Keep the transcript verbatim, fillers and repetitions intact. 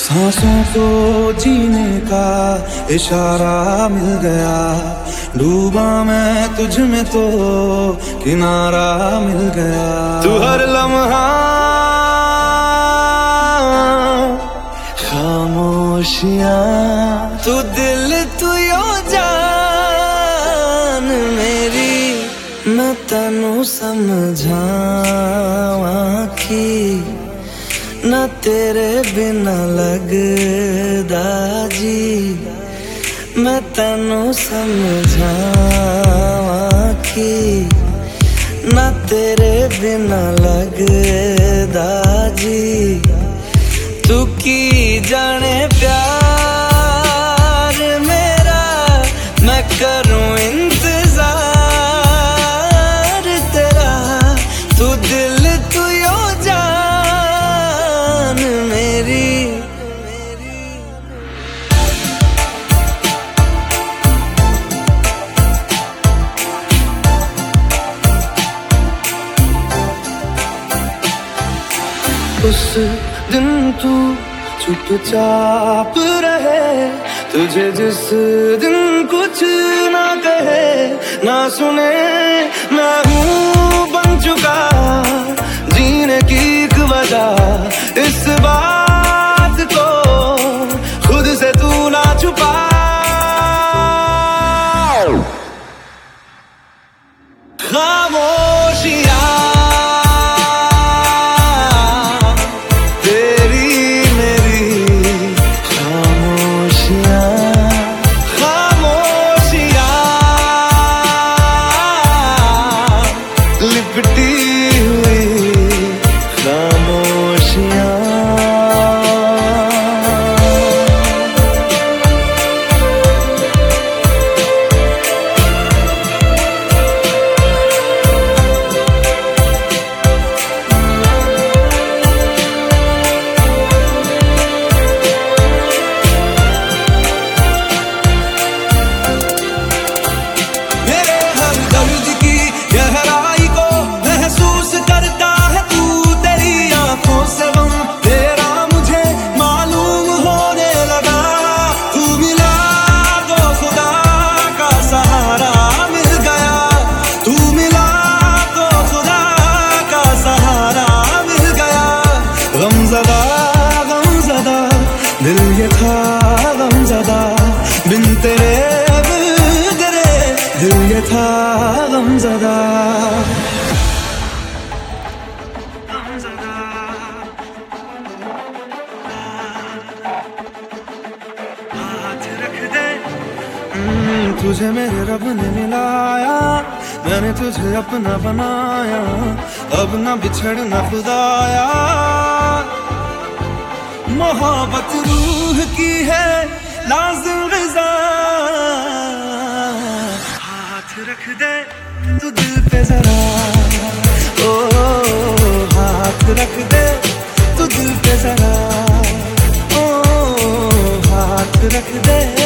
सांसों को जीने का इशारा मिल गया, डूबा मैं तुझ में तो किनारा मिल गया। तू हर लम्हा खामोशियां, तू दिल तू यो जान मेरी, मैं तनु समझावा कि ना तेरे बिना लगदा जी, मैं तनु समझावा कि ना तेरे बिना लगदा जी। तू की जाने प्यार मेरा, मैं करूं इंतजार तेरा। तू दिल तू यो जान मेरी, उस दिन तू चुपचाप रहे, तुझे जिस दिन कुछ ना कहे ना सुने, मैं हूँ बन चुका जीने की एक वजह। इस बात को खुद से तू ना छुपा, खामोशियां लिपटी हुई खामोशियां। मेरे हर दर्द की गहराई को महसूस करता है तू, तेरी आंखों से गम तेरा मुझे मालूम होने लगा। तू मिला तो खुदा का सहारा मिल गया, तू मिला तो खुदा का सहारा मिल गया। गमज़दा गमज़दा दिल ये था गमज़दा, बिन तेरे तेरे दिल ये था गमज़दा। तुझे मेरे रब ने मिलाया, मैंने तुझे अपना बनाया, अब ना बिछड़ना खुदाया। मोहब्बत रूह की है लाज़िम ग़िज़ा, हाथ रख दे तू दिल पे जरा, ओ हाथ रख दे तू दिल पे जरा, ओ हाथ रख दे।